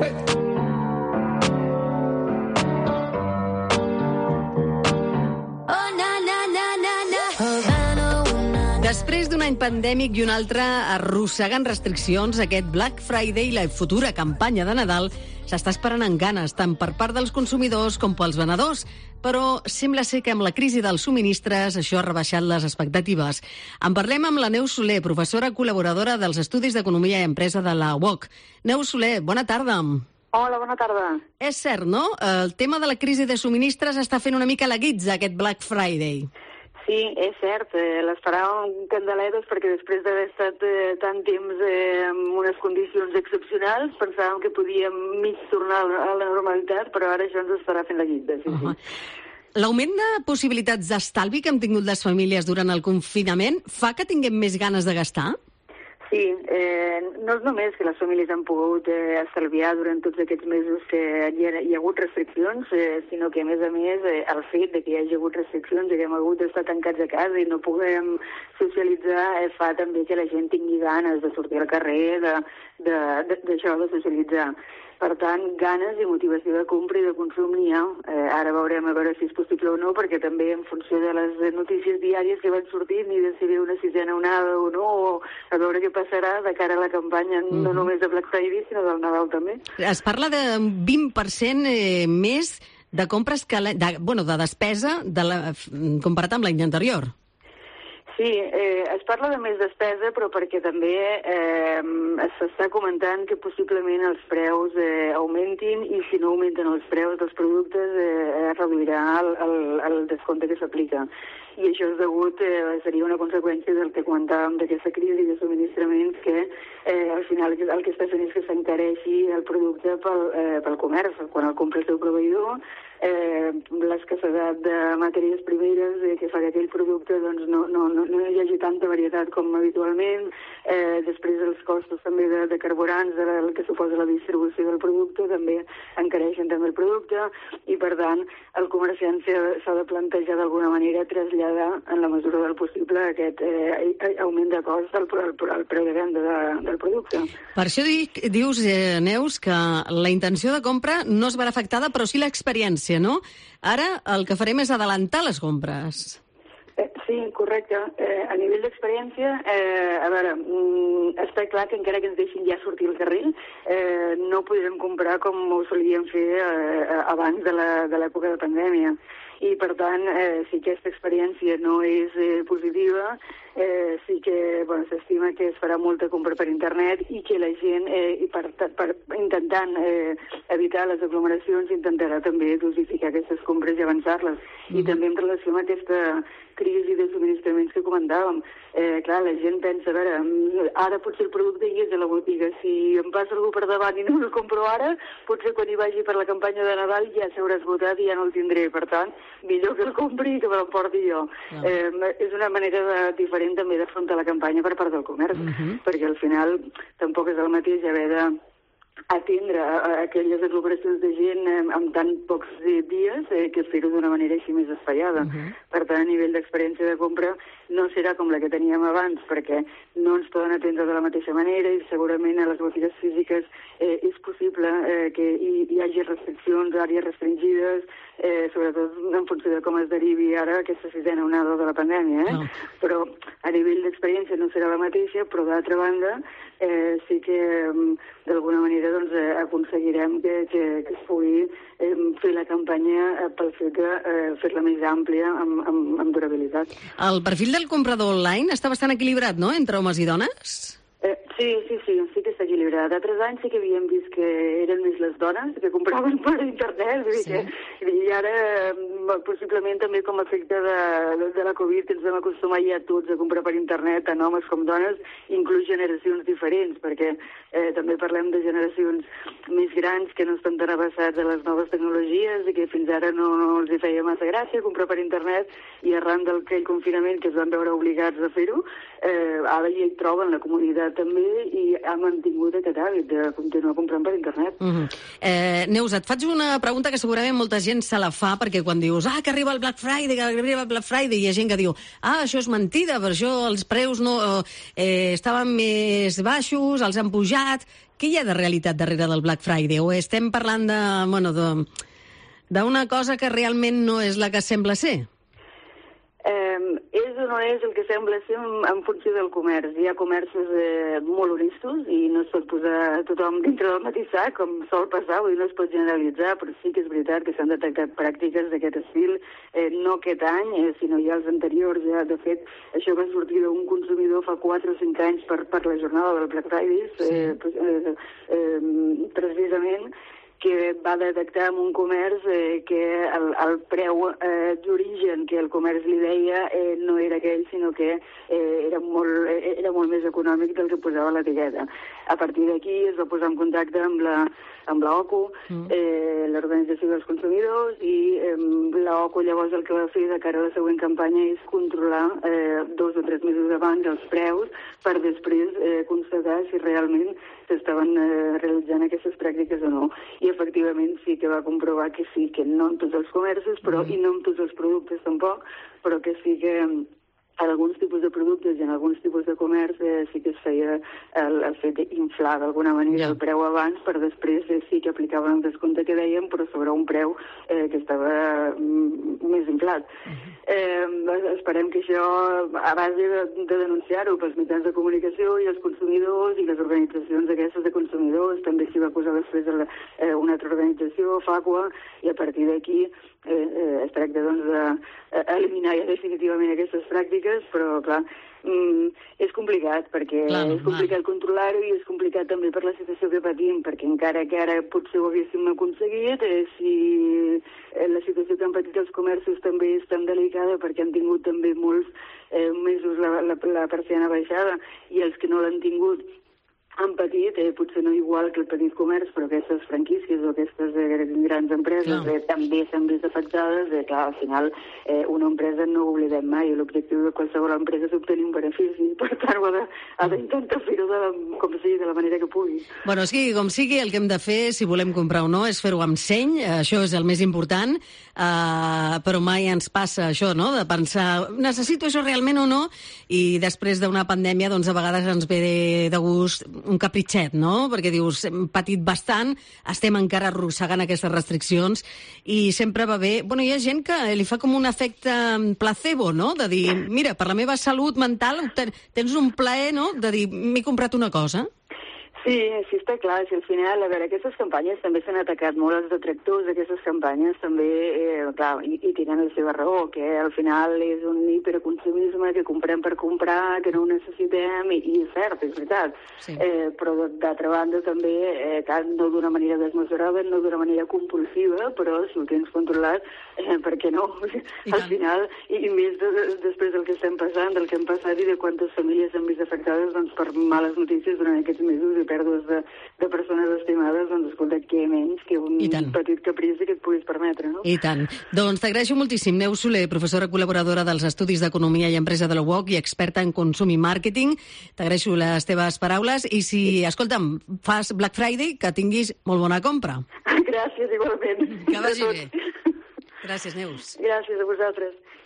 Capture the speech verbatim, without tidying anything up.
Després d'un any pandèmic i un altre arrossegant restriccions, aquest Black Friday i la futura campanya de Nadal s'està esperant amb ganes, tant per part dels consumidors com pels venedors. Però sembla ser que amb la crisi dels subministres això ha rebaixat les expectatives. En parlem amb la Neus Soler, professora col·laboradora dels Estudis d'Economia i Empresa de la U O C. Neus Soler, bona tarda. Hola, bona tarda. És cert, no? El tema de la crisi de subministres està fent una mica la guitza, aquest Black Friday. Sí, és cert, eh, l'esperàvem candeletes perquè després d'haver estat eh, tant temps eh, en unes condicions excepcionals pensàvem que podíem mig tornar a la normalitat, però ara això ens estarà fent la guitza. Sí, uh-huh. sí. L'augment de possibilitats d'estalvi que han tingut les famílies durant el confinament fa que tinguem més ganes de gastar? Sí, eh, no és només que les famílies han pogut eh, estalviar durant tots aquests mesos que hi ha, hi ha hagut restriccions, eh, sinó que, a més a més, eh, el fet de que hi hagi hagut restriccions i que hem hagut d'estar tancats a casa i no puguem socialitzar eh, fa també que la gent tingui ganes de sortir al carrer, d'això, de, de, de socialitzar. Per tant, ganes i motivació de compra i de consum n'hi ha. Eh, ara veurem a veure si és possible o no, perquè també en funció de les notícies diàries que van sortint i de si ve una sisena onada o no, o a veure què passarà de cara a la campanya, mm-hmm. no només de Black Friday, sinó del Nadal també. Es parla de vint per cent eh, més de compres, que la, de, bueno, de despesa de la, comparat amb l'any anterior. Sí, eh, es parla de més despesa, però perquè també eh, s'està comentant que possiblement els preus eh, augmentin i si no augmenten els preus dels productes eh, reduirà el, el, el descompte que s'aplica. I això és degut, eh, seria una conseqüència del que comentàvem d'aquesta crisi de subministraments que eh, al final el que està fent és que s'encareixi el producte pel, eh, pel comerç. Quan el compra el seu proveïdor, eh, l'escassedat de matèries primeres eh, que fa que aquell producte doncs, no, no, no, no hi hagi tanta varietat com habitualment, eh, després els costos també de, de carburants, de la, el que suposa la distribució del producte, també encareixen també el producte i per tant el comerciant s'ha de plantejar d'alguna manera traslladar en la mesura del possible aquest eh, augment de cost al, al, al preu de venda de, del producte. Per això dic, dius, eh, Neus, que la intenció de compra no es verà afectada, però sí l'experiència, no? Ara el que farem és adelantar les compres. Eh, sí, correcte. Eh, a nivell d'experiència, eh, a veure, mm, està clar que encara que ens deixin ja sortir al carrer, eh, no podrem comprar com ho solíem fer eh, abans de l'època de pandèmia. I, per tant, eh, si aquesta experiència no és eh, positiva, eh, sí que bueno, s'estima que es farà molta compra per internet i que la gent, eh, per, per intentant eh, evitar les aglomeracions, intentarà també dosificar aquestes compres i avançar-les. Mm. I també en relació amb aquesta crisi de subministraments que comentàvem. Eh, clar, la gent pensa, a veure, ara potser el producte hi és a la botiga. Si em passa algú per davant i no el compro ara, potser quan hi vagi per la campanya de Nadal ja s'haurà esgotat i ja no el tindré. Per tant, millor que el compri i que me l'emporti jo. No. Eh, és una manera de, diferent també d'afrontar la campanya per part del comerç, uh-huh. perquè al final tampoc és el mateix haver de atendre a, a aquelles aglomeracions de gent eh, amb tan pocs eh, dies eh, que fer-ho d'una manera així més espaiada. Uh-huh. Per tant, a nivell d'experiència de compra no serà com la que teníem abans, perquè no ens poden atendre de la mateixa manera i segurament a les botigues físiques eh, és possible eh, que hi, hi hagi restriccions, àrees restringides, eh, sobretot en funció de com es derivi ara aquesta sisena onada de la pandèmia. Eh? No. Però a nivell d'experiència no serà la mateixa, però d'altra banda eh, sí que d'alguna manera doncs, eh, aconseguirem que, que, que es pugui eh, fer la campanya eh, pel fet de eh, fer-la més àmplia amb, amb, amb durabilitat. El perfil del comprador online està bastant equilibrat, no?, entre homes i dones? Eh, sí, sí, sí, sí que està equilibrat. D'altres anys sí que havíem vist que eren més les dones que compraven per internet, vull dir sí. que, i ara possiblement també com a efecte de, de, de la Covid ens vam acostumar ja tots a comprar per internet, tant homes com dones, inclús generacions diferents, perquè eh, també parlem de generacions més grans que no estan tan avançats a les noves tecnologies i que fins ara no, no els hi feia massa gràcia comprar per internet i arran d'aquell confinament que es van veure obligats a fer-ho, eh, ara ja hi troben la comunitat també bé i ha mantingut aquest hàbit de continuar comprant per internet. Uh-huh. eh, Neus, et faig una pregunta que segurament molta gent se la fa, perquè quan dius, ah, que arriba el Black Friday, que arriba el Black Friday, hi ha gent que diu, ah, això és mentida, per això els preus no eh, estaven més baixos, els han pujat. Què hi ha de realitat darrere del Black Friday? O estem parlant de, bueno, de, d'una cosa que realment no és la que sembla ser? Eh, és o no és el que sembla ser en, en funció del comerç. Hi ha comerços eh, molt honestos i no es pot posar tothom dintre del mateix sac, com sol passar, vull dir, no es pot generalitzar, però sí que és veritat que s'han detectat pràctiques d'aquest estil, eh, no aquest any, eh, sinó ja els anteriors. Ja, de fet, això va sortir d'un consumidor fa quatre o cinc anys per, per la jornada del Black Friday, eh, eh, eh, precisament, que va detectar en un comerç eh, que el, el preu eh, d'origen que el comerç li deia eh, no era aquell, sinó que eh, era, molt, eh, era molt més econòmic del que posava l'etiqueta. A partir d'aquí es va posar en contacte amb la, amb la O C U, mm. eh, l'Organització dels Consumidors, i eh, la O C U llavors el que va fer de cara a la següent campanya és controlar eh, dos o tres mesos abans els preus per després eh, constatar si realment s'estaven eh, realitzant aquestes pràctiques o no. I efectivament sí que va comprovar que sí, que no en tots els comerços, però mm. i no en tots els productes tampoc, però que sí que en alguns tipus de productes i en alguns tipus de comerç eh, sí que es feia el, el fet d'inflar d'alguna manera yeah. el preu abans, per després eh, sí que aplicaven el descompte que dèiem, però sobre un preu eh, que estava mm, més inflat. Uh-huh. eh, esperem que això, a base de, de denunciar-ho pels mitjans de comunicació i els consumidors i les organitzacions aquestes de consumidors, també s'hi va posar després la, eh, una altra organització, FACUA, i a partir d'aquí eh, eh, es tracta doncs d'eliminar ja definitivament aquestes pràctiques, però clar, mm, és complicat, perquè clar, és complicat controlar-ho i és complicat també per la situació que patim, perquè encara que ara potser ho haguéssim aconseguit, eh, si eh, la situació que han patit els comerços també és tan delicada, perquè han tingut també molts eh, mesos la, la, la persiana baixada, i els que no l'han tingut han patit, eh, potser no igual que el petit comerç, però aquestes franquícies o aquestes eh, grans empreses eh, també s'han vist afectades. Eh, clar, al final, eh, una empresa no ho oblidem mai, l'objectiu de qualsevol empresa és obtenir un benefici, per tant ho ha, de, ha d'intentar fer-ho de la, com sigui, de la manera que pugui. Bueno, sigui com sigui, el que hem de fer, si volem comprar o no, és fer-ho amb seny, això és el més important, uh, però mai ens passa això, no?, de pensar, necessito això realment o no, i després d'una pandèmia, doncs a vegades ens ve de, de gust un capritxet, no?, perquè dius, hem patit bastant, estem encara arrossegant aquestes restriccions, i sempre va bé... Bueno, hi ha gent que li fa com un efecte placebo, no?, de dir, mira, per la meva salut mental tens un plaer, no?, de dir, m'he comprat una cosa. Sí, sí, està clar. Si al final, a veure, aquestes campanyes també s'han atacat molt els detractors d'aquestes campanyes, també, eh, clar, i, i tenen la seva raó, que al final és un hiperconsumisme que comprem per comprar, que no ho necessitem, i, i és cert, és veritat. Sí. Eh, però d'altra banda també, eh, no d'una manera desmesurada, no d'una manera compulsiva, però si ho tens controlat, eh, per què no? I al tant. Final, i, i més de, de, després del que estem passant, del que hem passat i de quantes famílies han vist afectades doncs, per males notícies durant aquests mesos i pèrdues de, de persones estimades, doncs escolta, què menys que un petit caprici que et puguis permetre, no? I tant. Doncs t'agraeixo moltíssim, Neus Soler, professora col·laboradora dels Estudis d'Economia i Empresa de la U O C i experta en consum i màrqueting. T'agraeixo les teves paraules i si, escolta'm, fas Black Friday, que tinguis molt bona compra. Gràcies, igualment. Que vagi bé. Gràcies, Neus. Gràcies a vosaltres.